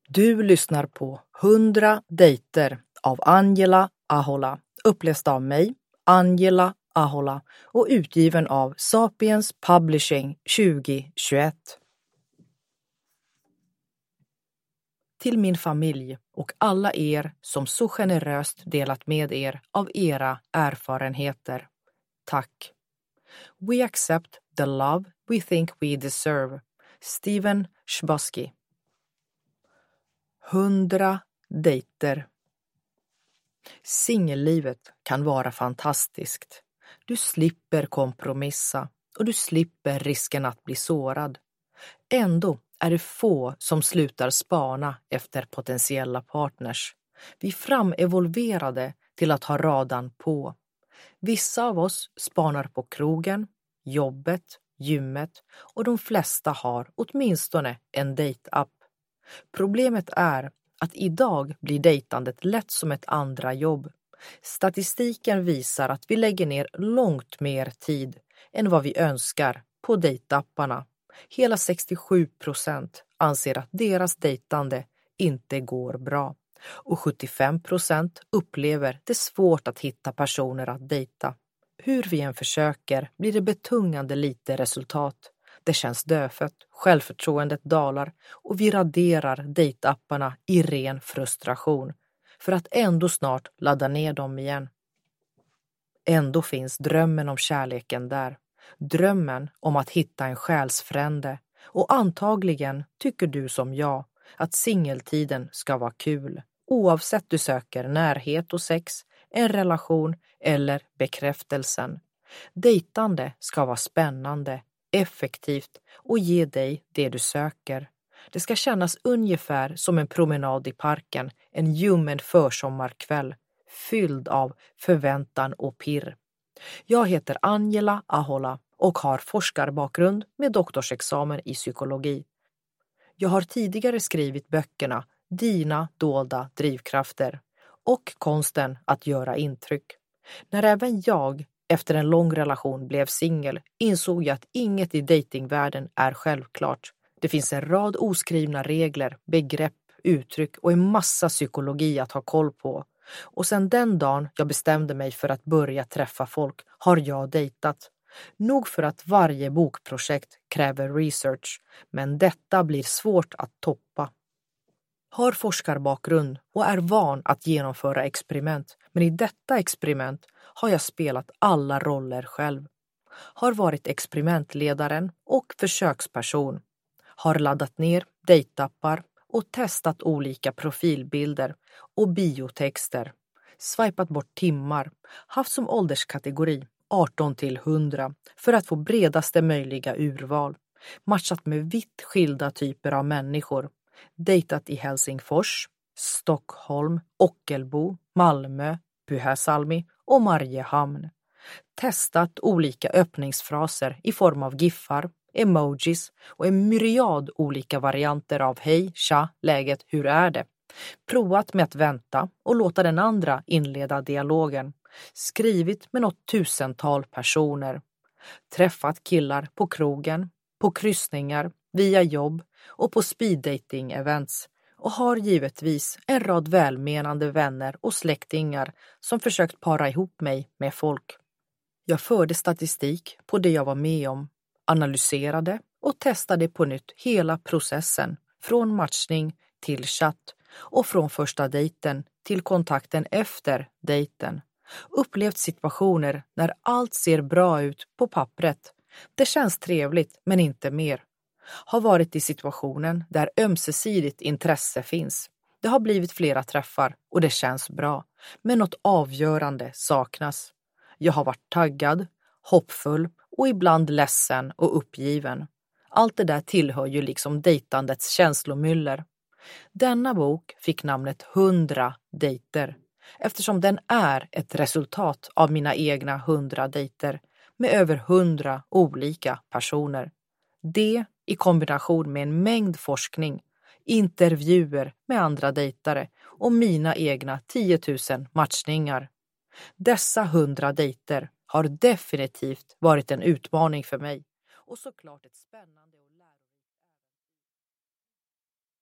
Du lyssnar på 100 dejter av Angela Ahola, uppläst av mig, Angela Ahola, och utgiven av Sapiens Publishing 2021. Till min familj och alla er som så generöst delat med er av era erfarenheter. Tack. We accept the love we think we deserve. Steven Chbosky. 100 dejter. Singellivet kan vara fantastiskt. Du slipper kompromissa och du slipper risken att bli sårad. Ändå är det få som slutar spana efter potentiella partners. Vi framevolverade till att ha radarn på. Vissa av oss spanar på krogen, jobbet, gymmet och de flesta har åtminstone en dejtapp. Problemet är att idag blir dejtandet lätt som ett andra jobb. Statistiken visar att vi lägger ner långt mer tid än vad vi önskar på dejtapparna. Hela 67% anser att deras dejtande inte går bra. Och 75% upplever det svårt att hitta personer att dejta. Hur vi än försöker blir det betungande lite resultat. Det känns dödfött, självförtroendet dalar och vi raderar dejtapparna i ren frustration för att ändå snart ladda ner dem igen. Ändå finns drömmen om kärleken där. Drömmen om att hitta en själsfrände, och antagligen tycker du som jag att singeltiden ska vara kul. Oavsett du söker närhet och sex, en relation eller bekräftelsen. Dejtande ska vara spännande, effektivt och ge dig det du söker. Det ska kännas ungefär som en promenad i parken, en ljummen försommarkväll, fylld av förväntan och pirr. Jag heter Angela Ahola och har forskarbakgrund med doktorsexamen i psykologi. Jag har tidigare skrivit böckerna Dina dolda drivkrafter och Konsten att göra intryck. När även jag efter en lång relation blev singel insåg jag att inget i datingvärlden är självklart. Det finns en rad oskrivna regler, begrepp, uttryck och en massa psykologi att ha koll på. Och sedan den dagen jag bestämde mig för att börja träffa folk har jag dejtat. Nog för att varje bokprojekt kräver research, men detta blir svårt att toppa. Har forskarbakgrund och är van att genomföra experiment, men i detta experiment har jag spelat alla roller själv. Har varit experimentledaren och försöksperson. Har laddat ner dejtappar och testat olika profilbilder och biotexter. Swipat bort timmar, haft som ålderskategori 18 till 100 för att få bredaste möjliga urval. Matchat med vitt skilda typer av människor. Dejtat i Helsingfors, Stockholm, Ockelbo, Malmö, Pyhäsalmi och Mariehamn. Testat olika öppningsfraser i form av giffar, emojis och en myriad olika varianter av hej, tja, läget, hur är det? Provat med att vänta och låta den andra inleda dialogen. Skrivit med något tusental personer. Träffat killar på krogen, på kryssningar, via jobb och på speeddating-events. Och har givetvis en rad välmenande vänner och släktingar som försökt para ihop mig med folk. Jag förde statistik på det jag var med om, analyserade och testade på nytt hela processen från matchning till chatt och från första dejten till kontakten efter dejten. Upplevt situationer när allt ser bra ut på pappret. Det känns trevligt men inte mer. Har varit i situationen där ömsesidigt intresse finns. Det har blivit flera träffar och det känns bra, men något avgörande saknas. Jag har varit taggad, hoppfull och ibland ledsen och uppgiven. Allt det där tillhör ju liksom dejtandets känslomyller. Denna bok fick namnet 100 dejter eftersom den är ett resultat av mina egna 100 dejter med över 100 olika personer. Det i kombination med en mängd forskning, intervjuer med andra dejtare och mina egna 10 000 matchningar. Dessa 100 dejter har definitivt varit en utmaning för mig och såklart ett spännande